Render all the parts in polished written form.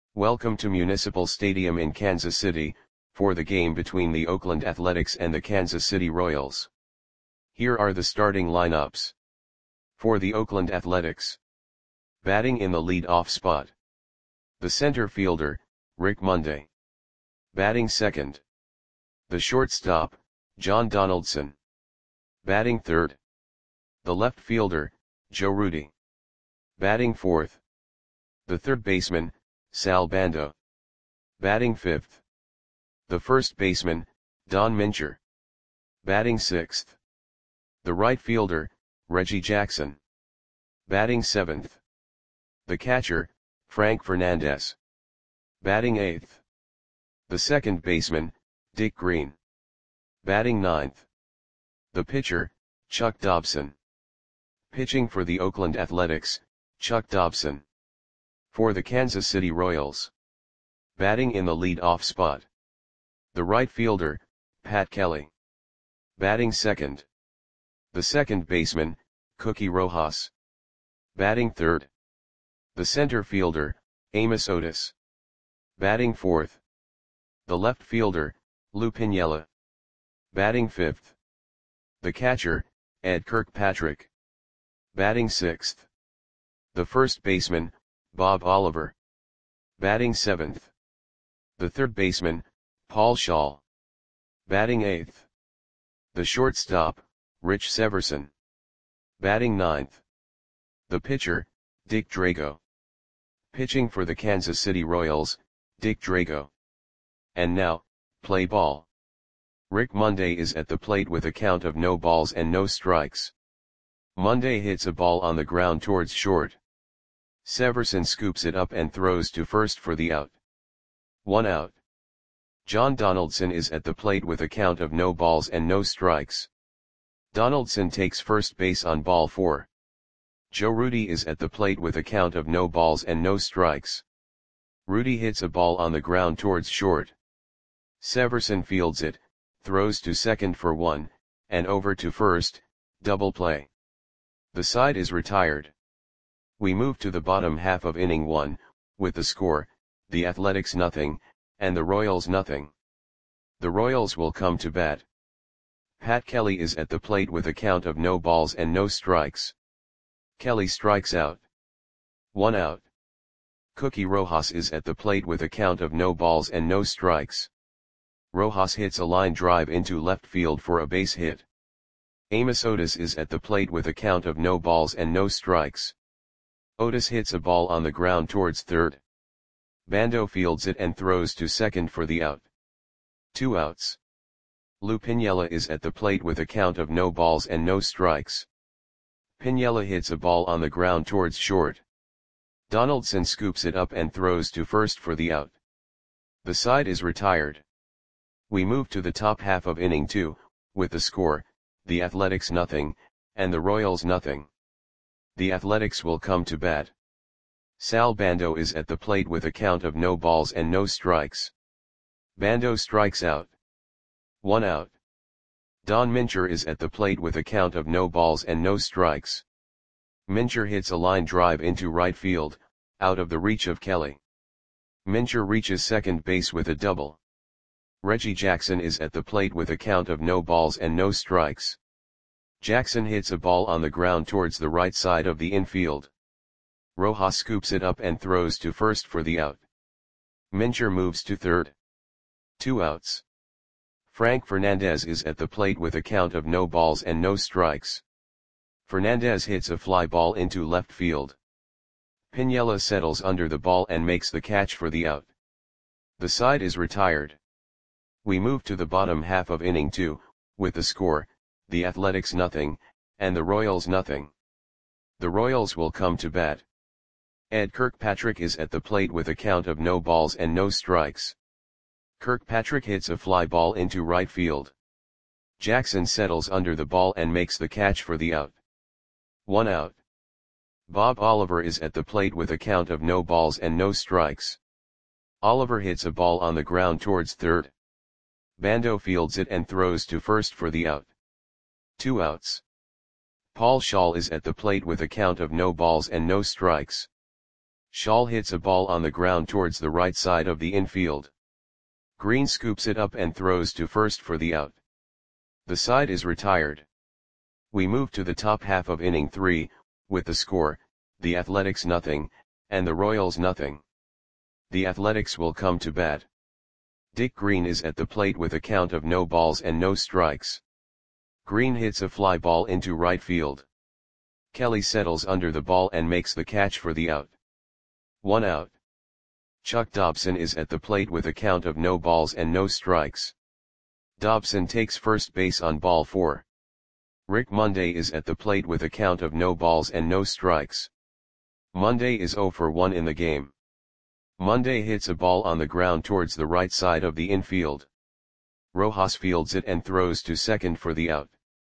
Welcome to Municipal Stadium in Kansas City, for the game between the Oakland Athletics and the Kansas City Royals. Here are the starting lineups. For the Oakland Athletics. Batting in the lead-off spot. The center fielder, Rick Monday. Batting second. The shortstop, John Donaldson. Batting third. The left fielder, Joe Rudi. Batting fourth. The third baseman, Sal Bando. Batting fifth. The first baseman, Don Mincher. Batting sixth. The right fielder, Reggie Jackson. Batting seventh. The catcher, Frank Fernandez. Batting eighth. The second baseman, Dick Green. Batting ninth. The pitcher, Chuck Dobson. Pitching for the Oakland Athletics, Chuck Dobson. For the Kansas City Royals. Batting in the lead-off spot. The right fielder, Pat Kelly. Batting second. The second baseman, Cookie Rojas. Batting third. The center fielder, Amos Otis. Batting fourth. The left fielder, Lou Piniella. Batting fifth. The catcher, Ed Kirkpatrick. Batting sixth. The first baseman, Bob Oliver. Batting seventh. The third baseman, Paul Schall. Batting eighth. The shortstop, Rich Severson. Batting ninth. The pitcher, Dick Drago. Pitching for the Kansas City Royals, Dick Drago. And now, play ball. Rick Monday is at the plate with a count of no balls and no strikes. Monday hits a ball on the ground towards short. Severson scoops it up and throws to first for the out. 1 out. John Donaldson is at the plate with a count of no balls and no strikes. Donaldson takes first base on ball 4. Joe Rudi is at the plate with a count of no balls and no strikes. Rudi hits a ball on the ground towards short. Severson fields it, throws to second for 1, and over to first, double play. The side is retired. We move to the bottom half of inning 1, with the score, the Athletics nothing, and the Royals nothing. The Royals will come to bat. Pat Kelly is at the plate with a count of no balls and no strikes. Kelly strikes out. 1 out. Cookie Rojas is at the plate with a count of no balls and no strikes. Rojas hits a line drive into left field for a base hit. Amos Otis is at the plate with a count of no balls and no strikes. Otis hits a ball on the ground towards third. Bando fields it and throws to second for the out. 2 outs. Lou Piniella is at the plate with a count of no balls and no strikes. Piniella hits a ball on the ground towards short. Donaldson scoops it up and throws to first for the out. The side is retired. We move to the top half of inning 2, with the score, the Athletics nothing, and the Royals nothing. The Athletics will come to bat. Sal Bando is at the plate with a count of no balls and no strikes. Bando strikes out. 1 out. Don Mincher is at the plate with a count of no balls and no strikes. Mincher hits a line drive into right field, out of the reach of Kelly. Mincher reaches second base with a double. Reggie Jackson is at the plate with a count of no balls and no strikes. Jackson hits a ball on the ground towards the right side of the infield. Rojas scoops it up and throws to first for the out. Mincher moves to third. 2 outs. Frank Fernandez is at the plate with a count of no balls and no strikes. Fernandez hits a fly ball into left field. Piniella settles under the ball and makes the catch for the out. The side is retired. We move to the bottom half of inning 2, with the score, the Athletics nothing, and the Royals nothing. The Royals will come to bat. Ed Kirkpatrick is at the plate with a count of no balls and no strikes. Kirkpatrick hits a fly ball into right field. Jackson settles under the ball and makes the catch for the out. 1 out. Bob Oliver is at the plate with a count of no balls and no strikes. Oliver hits a ball on the ground towards third. Bando fields it and throws to first for the out. 2 outs. Paul Schall is at the plate with a count of no balls and no strikes. Shaw hits a ball on the ground towards the right side of the infield. Green scoops it up and throws to first for the out. The side is retired. We move to the top half of inning 3, with the score, the Athletics nothing, and the Royals nothing. The Athletics will come to bat. Dick Green is at the plate with a count of no balls and no strikes. Green hits a fly ball into right field. Kelly settles under the ball and makes the catch for the out. 1 out. Chuck Dobson is at the plate with a count of no balls and no strikes. Dobson takes first base on ball 4. Rick Monday is at the plate with a count of no balls and no strikes. Monday is 0 for 1 in the game. Monday hits a ball on the ground towards the right side of the infield. Rojas fields it and throws to second for the out.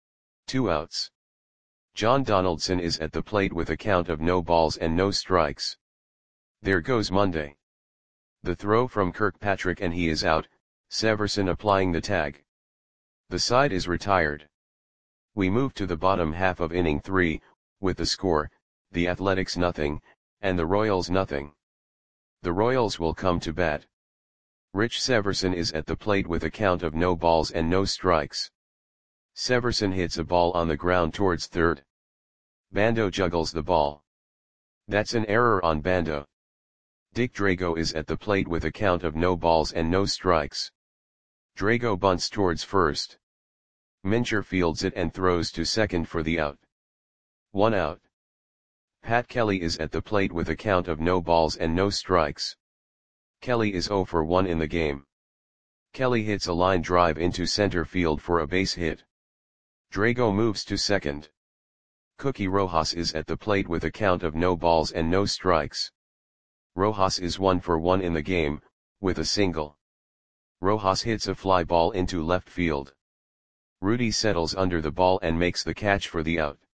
2 outs. John Donaldson is at the plate with a count of no balls and no strikes. There goes Monday. The throw from Kirkpatrick and he is out, Severson applying the tag. The side is retired. We move to the bottom half of inning 3, with the score, the Athletics nothing, and the Royals nothing. The Royals will come to bat. Rich Severson is at the plate with a count of no balls and no strikes. Severson hits a ball on the ground towards third. Bando juggles the ball. That's an error on Bando. Dick Drago is at the plate with a count of no balls and no strikes. Drago bunts towards first. Mincher fields it and throws to second for the out. 1 out. Pat Kelly is at the plate with a count of no balls and no strikes. Kelly is 0 for 1 in the game. Kelly hits a line drive into center field for a base hit. Drago moves to second. Cookie Rojas is at the plate with a count of no balls and no strikes. Rojas is 1 for 1 in the game, with a single. Rojas hits a fly ball into left field. Rudy settles under the ball and makes the catch for the out.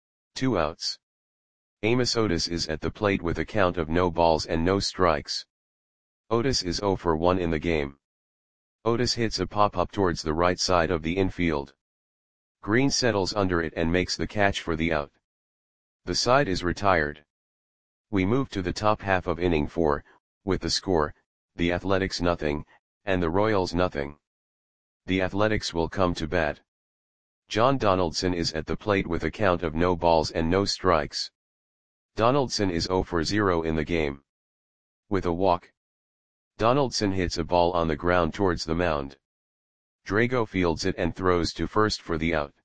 2 outs. Amos Otis is at the plate with a count of no balls and no strikes. Otis is 0 for 1 in the game. Otis hits a pop-up towards the right side of the infield. Green settles under it and makes the catch for the out. The side is retired. We move to the top half of inning 4, with the score, the Athletics nothing, and the Royals nothing. The Athletics will come to bat. John Donaldson is at the plate with a count of no balls and no strikes. Donaldson is 0 for 0 in the game. With a walk. Donaldson hits a ball on the ground towards the mound. Drago fields it and throws to first for the out.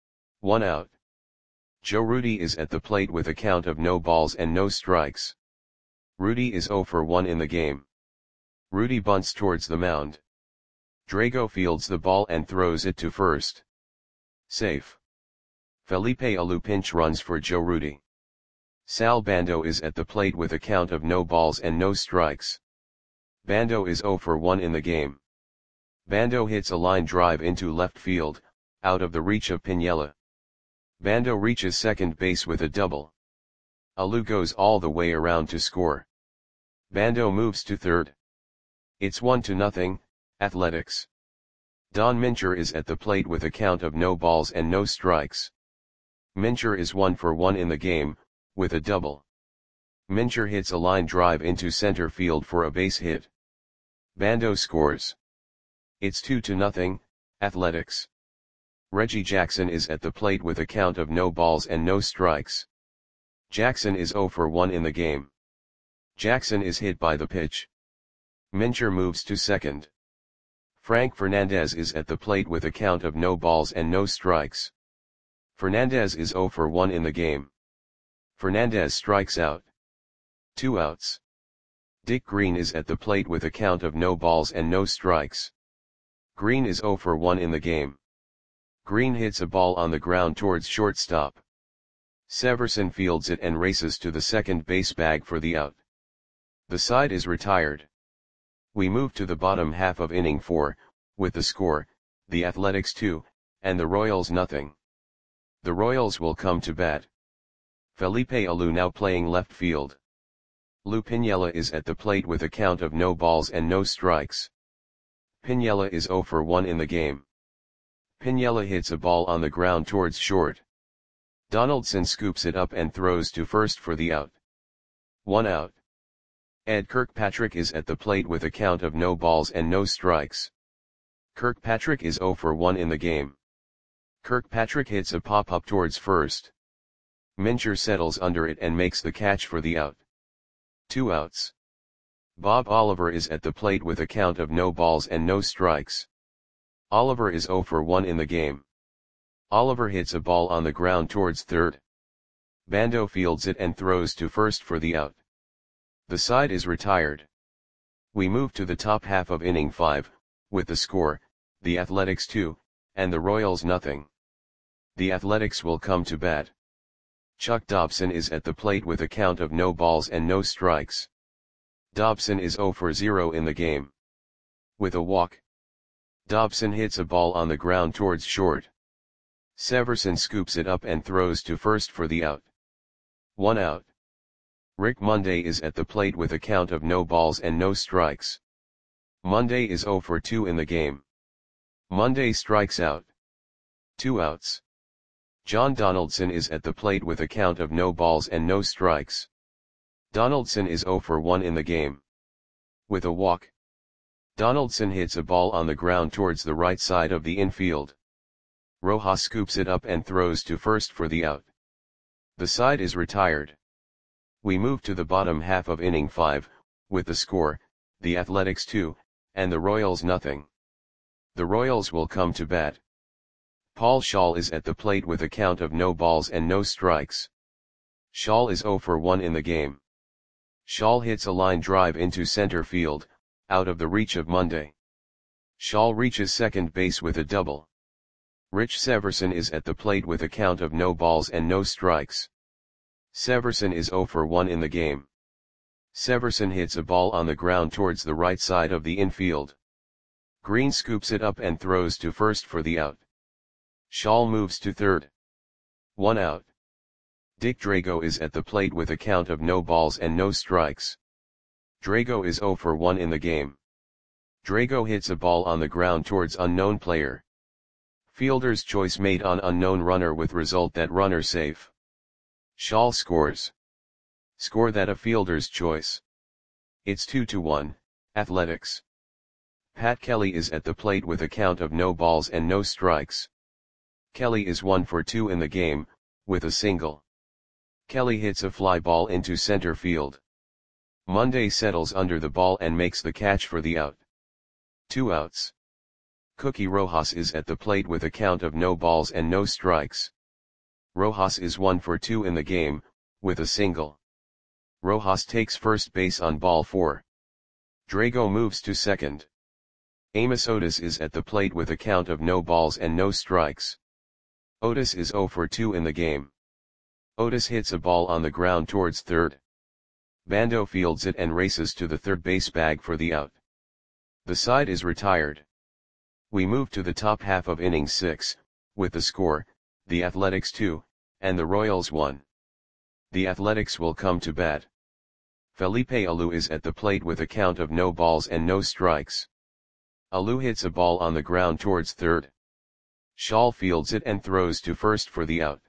1 out. Joe Rudi is at the plate with a count of no balls and no strikes. Rudi is 0 for 1 in the game. Rudi bunts towards the mound. Drago fields the ball and throws it to first. Safe. Felipe Alou pinch runs for Joe Rudi. Sal Bando is at the plate with a count of no balls and no strikes. Bando is 0 for 1 in the game. Bando hits a line drive into left field, out of the reach of Piniella. Bando reaches second base with a double. Alou goes all the way around to score. Bando moves to third. It's 1-0, Athletics. Don Mincher is at the plate with a count of no balls and no strikes. Mincher is 1 for 1 in the game, with a double. Mincher hits a line drive into center field for a base hit. Bando scores. It's 2-0, Athletics. Reggie Jackson is at the plate with a count of no balls and no strikes. Jackson is 0 for 1 in the game. Jackson is hit by the pitch. Mincher moves to second. Frank Fernandez is at the plate with a count of no balls and no strikes. Fernandez is 0 for 1 in the game. Fernandez strikes out. 2 outs. Dick Green is at the plate with a count of no balls and no strikes. Green is 0 for 1 in the game. Green hits a ball on the ground towards shortstop. Severson fields it and races to the second base bag for the out. The side is retired. We move to the bottom half of inning 4, with the score, the Athletics 2, and the Royals nothing. The Royals will come to bat. Felipe Alou now playing left field. Lou Piniella is at the plate with a count of no balls and no strikes. Piniella is 0 for 1 in the game. Piniella hits a ball on the ground towards short. Donaldson scoops it up and throws to first for the out. 1 out. Ed Kirkpatrick is at the plate with a count of no balls and no strikes. Kirkpatrick is 0 for 1 in the game. Kirkpatrick hits a pop-up towards first. Mincher settles under it and makes the catch for the out. 2 outs. Bob Oliver is at the plate with a count of no balls and no strikes. Oliver is 0 for 1 in the game. Oliver hits a ball on the ground towards third. Bando fields it and throws to first for the out. The side is retired. We move to the top half of inning 5, with the score, the Athletics 2, and the Royals nothing. The Athletics will come to bat. Chuck Dobson is at the plate with a count of no balls and no strikes. Dobson is 0 for 0 in the game. With a walk, Dobson hits a ball on the ground towards short. Severson scoops it up and throws to first for the out. 1 out. Rick Monday is at the plate with a count of no balls and no strikes. Monday is 0 for 2 in the game. Monday strikes out. 2 outs. John Donaldson is at the plate with a count of no balls and no strikes. Donaldson is 0 for 1 in the game. With a walk, Donaldson hits a ball on the ground towards the right side of the infield. Rojas scoops it up and throws to first for the out. The side is retired. We move to the bottom half of inning 5, with the score, the Athletics 2, and the Royals nothing. The Royals will come to bat. Paul Schall is at the plate with a count of no balls and no strikes. Schall is 0 for 1 in the game. Schall hits a line drive into center field, out of the reach of Monday. Schall reaches second base with a double. Rich Severson is at the plate with a count of no balls and no strikes. Severson is 0 for 1 in the game. Severson hits a ball on the ground towards the right side of the infield. Green scoops it up and throws to first for the out. Schall moves to third. 1 out. Dick Drago is at the plate with a count of no balls and no strikes. Drago is 0 for 1 in the game. Drago hits a ball on the ground towards unknown player. Fielder's choice made on unknown runner with result that runner safe. Schall scores. Score that a fielder's choice. It's 2-1, Athletics. Pat Kelly is at the plate with a count of no balls and no strikes. Kelly is 1 for 2 in the game, with a single. Kelly hits a fly ball into center field. Monday settles under the ball and makes the catch for the out. 2 outs. Cookie Rojas is at the plate with a count of no balls and no strikes. Rojas is 1 for 2 in the game, with a single. Rojas takes first base on ball 4. Drago moves to second. Amos Otis is at the plate with a count of no balls and no strikes. Otis is 0 for 2 in the game. Otis hits a ball on the ground towards third. Bando fields it and races to the third base bag for the out. The side is retired. We move to the top half of inning 6, with the score, the Athletics 2, and the Royals 1. The Athletics will come to bat. Felipe Alou is at the plate with a count of no balls and no strikes. Alou hits a ball on the ground towards third. Schall fields it and throws to first for the out.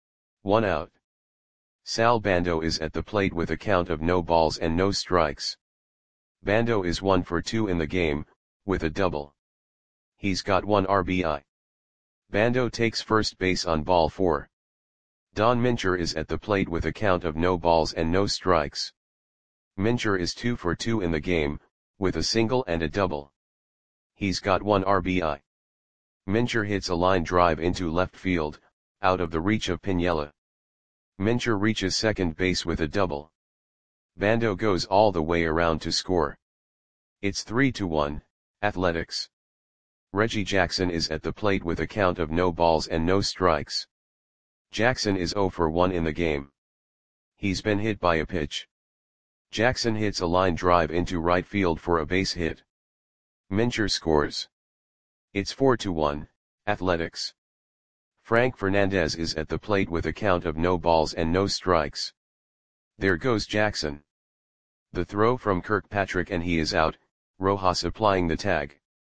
1 out. Sal Bando is at the plate with a count of no balls and no strikes. Bando is 1 for 2 in the game, with a double. He's got 1 RBI. Bando takes first base on ball 4. Don Mincher is at the plate with a count of no balls and no strikes. Mincher is 2 for 2 in the game, with a single and a double. He's got 1 RBI. Mincher hits a line drive into left field, out of the reach of Piniella. Mincher reaches second base with a double. Bando goes all the way around to score. It's 3-1, Athletics. Reggie Jackson is at the plate with a count of no balls and no strikes. Jackson is 0 for 1 in the game. He's been hit by a pitch. Jackson hits a line drive into right field for a base hit. Mincher scores. It's 4-1, Athletics. Frank Fernandez is at the plate with a count of no balls and no strikes. There goes Jackson. The throw from Kirkpatrick and he is out, Rojas applying the tag.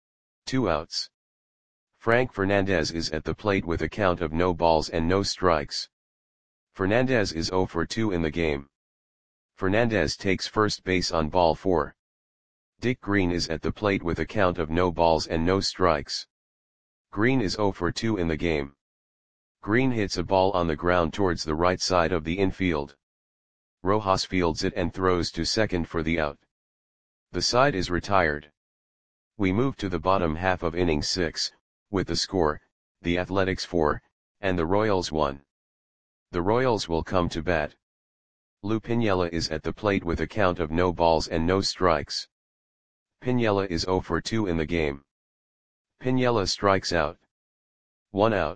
2 outs. Frank Fernandez is at the plate with a count of no balls and no strikes. Fernandez is 0 for 2 in the game. Fernandez takes first base on ball 4. Dick Green is at the plate with a count of no balls and no strikes. Green is 0 for 2 in the game. Green hits a ball on the ground towards the right side of the infield. Rojas fields it and throws to second for the out. The side is retired. We move to the bottom half of inning 6, with the score, the Athletics 4, and the Royals 1. The Royals will come to bat. Lou Piniella is at the plate with a count of no balls and no strikes. Piniella is 0 for 2 in the game. Piniella strikes out. 1 out.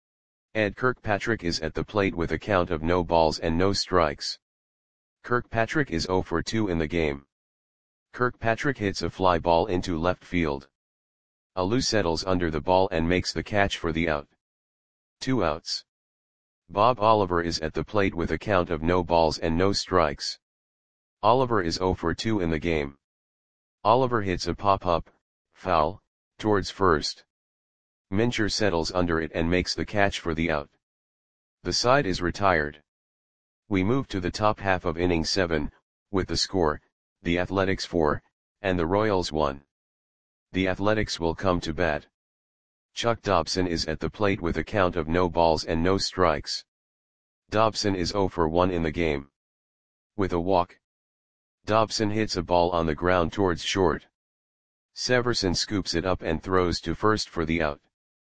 Ed Kirkpatrick is at the plate with a count of no balls and no strikes. Kirkpatrick is 0 for 2 in the game. Kirkpatrick hits a fly ball into left field. Alou settles under the ball and makes the catch for the out. 2 outs. Bob Oliver is at the plate with a count of no balls and no strikes. Oliver is 0 for 2 in the game. Oliver hits a pop-up, foul, towards first. Mincher settles under it and makes the catch for the out. The side is retired. We move to the top half of inning 7, with the score, the Athletics 4, and the Royals 1. The Athletics will come to bat. Chuck Dobson is at the plate with a count of no balls and no strikes. Dobson is 0 for 1 in the game. With a walk, Dobson hits a ball on the ground towards short. Severson scoops it up and throws to first for the out.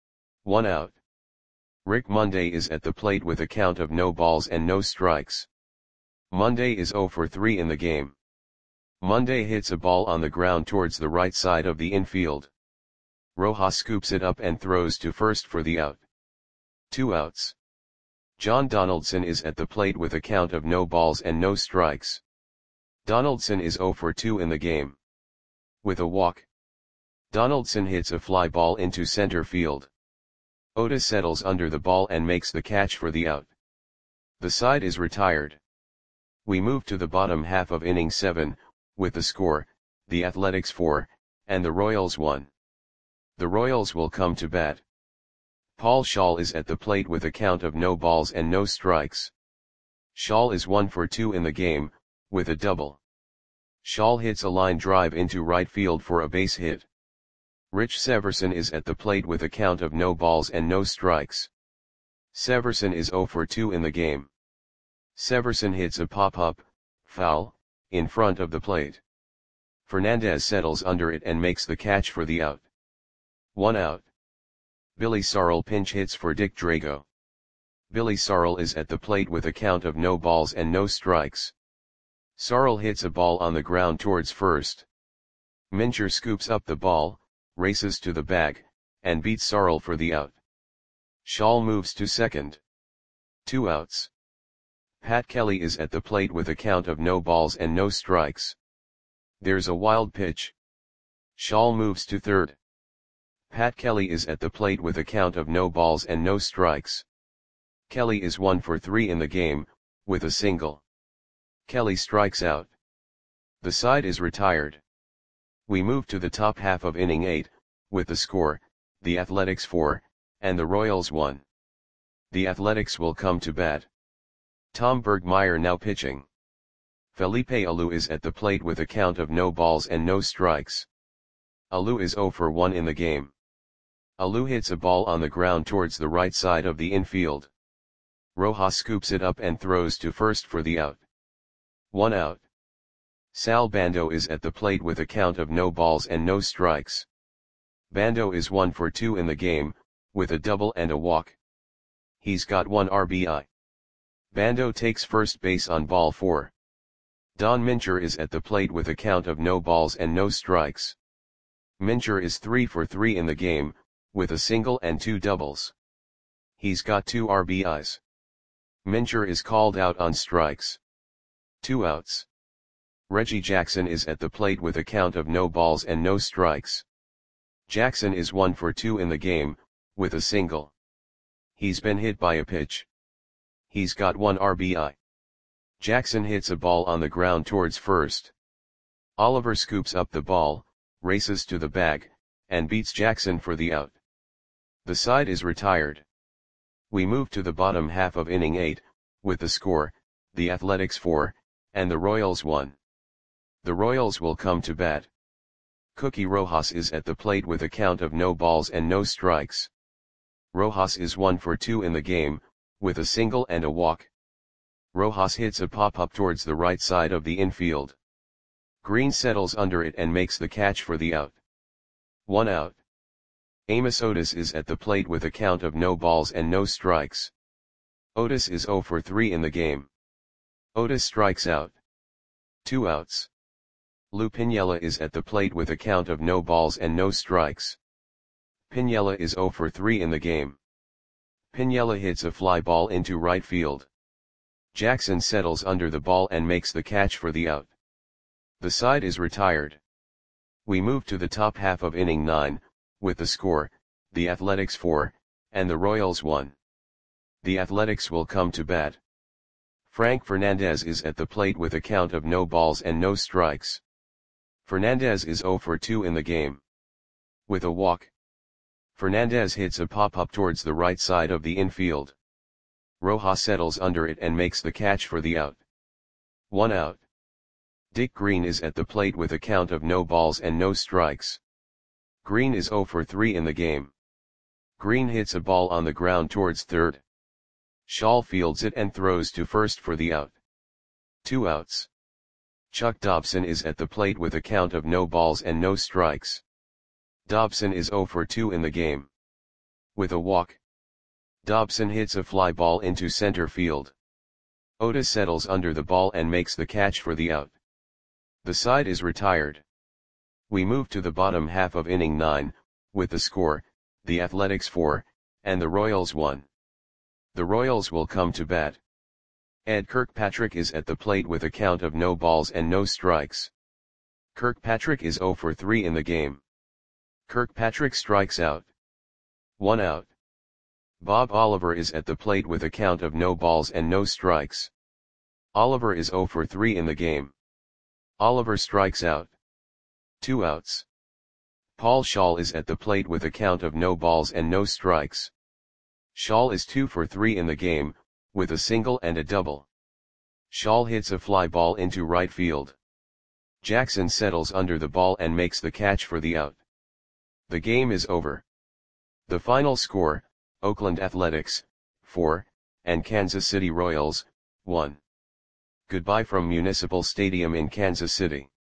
1 out. Rick Monday is at the plate with a count of no balls and no strikes. Monday is 0 for 3 in the game. Monday hits a ball on the ground towards the right side of the infield. Rojas scoops it up and throws to first for the out. 2 outs. John Donaldson is at the plate with a count of no balls and no strikes. Donaldson is 0 for 2 in the game. With a walk, Donaldson hits a fly ball into center field. Otis settles under the ball and makes the catch for the out. The side is retired. We move to the bottom half of inning 7, with the score, the Athletics 4, and the Royals 1. The Royals will come to bat. Paul Shaw is at the plate with a count of no balls and no strikes. Shaw is 1 for 2 in the game, with a double. Shaw hits a line drive into right field for a base hit. Rich Severson is at the plate with a count of no balls and no strikes. Severson is 0 for 2 in the game. Severson hits a pop-up, foul, in front of the plate. Fernandez settles under it and makes the catch for the out. 1 out. Billy Sarl pinch hits for Dick Drago. Billy Sarl is at the plate with a count of no balls and no strikes. Sarl hits a ball on the ground towards first. Mincher scoops up the ball, races to the bag, and beats Sarl for the out. Shaw moves to second. 2 outs. Pat Kelly is at the plate with a count of no balls and no strikes. There's a wild pitch. Shaw moves to third. Pat Kelly is at the plate with a count of no balls and no strikes. Kelly is 1 for 3 in the game, with a single. Kelly strikes out. The side is retired. We move to the top half of inning 8, with the score, the Athletics 4, and the Royals 1. The Athletics will come to bat. Tom Bergmeyer now pitching. Felipe Alou is at the plate with a count of no balls and no strikes. Alou is 0 for 1 in the game. Alou hits a ball on the ground towards the right side of the infield. Rojas scoops it up and throws to first for the out. 1 out. Sal Bando is at the plate with a count of no balls and no strikes. Bando is 1 for 2 in the game, with a double and a walk. He's got 1 RBI. Bando takes first base on ball 4. Don Mincher is at the plate with a count of no balls and no strikes. Mincher is 3 for 3 in the game, with a single and 2 doubles. He's got 2 RBIs. Mincher is called out on strikes. 2 outs. Reggie Jackson is at the plate with a count of no balls and no strikes. Jackson is 1 for 2 in the game, with a single. He's been hit by a pitch. He's got 1 RBI. Jackson hits a ball on the ground towards first. Oliver scoops up the ball, races to the bag, and beats Jackson for the out. The side is retired. We move to the bottom half of inning 8, with the score, the Athletics 4, and the Royals won. The Royals will come to bat. Cookie Rojas is at the plate with a count of no balls and no strikes. Rojas is 1 for 2 in the game, with a single and a walk. Rojas hits a pop-up towards the right side of the infield. Green settles under it and makes the catch for the out. 1 out. Amos Otis is at the plate with a count of no balls and no strikes. Otis is 0 for 3 in the game. Otis strikes out. 2 outs. Lou Piniella is at the plate with a count of no balls and no strikes. Piniella is 0 for 3 in the game. Piniella hits a fly ball into right field. Jackson settles under the ball and makes the catch for the out. The side is retired. We move to the top half of inning 9, with the score, the Athletics 4, and the Royals 1. The Athletics will come to bat. Frank Fernandez is at the plate with a count of no balls and no strikes. Fernandez is 0 for 2 in the game. With a walk. Fernandez hits a pop-up towards the right side of the infield. Rojas settles under it and makes the catch for the out. 1 out. Dick Green is at the plate with a count of no balls and no strikes. Green is 0 for 3 in the game. Green hits a ball on the ground towards third. Shaw fields it and throws to first for the out. 2 outs. Chuck Dobson is at the plate with a count of no balls and no strikes. Dobson is 0 for 2 in the game. With a walk. Dobson hits a fly ball into center field. Otis settles under the ball and makes the catch for the out. The side is retired. We move to the bottom half of inning 9, with the score, the Athletics 4, and the Royals 1. The Royals will come to bat. Ed Kirkpatrick is at the plate with a count of no balls and no strikes. Kirkpatrick is 0 for 3 in the game. Kirkpatrick strikes out. 1 out. Bob Oliver is at the plate with a count of no balls and no strikes. Oliver is 0 for 3 in the game. Oliver strikes out. 2 outs. Paul Schall is at the plate with a count of no balls and no strikes. Schall is 2 for 3 in the game, with a single and a double. Schall hits a fly ball into right field. Jackson settles under the ball and makes the catch for the out. The game is over. The final score, Oakland Athletics, 4, and Kansas City Royals, 1. Goodbye from Municipal Stadium in Kansas City.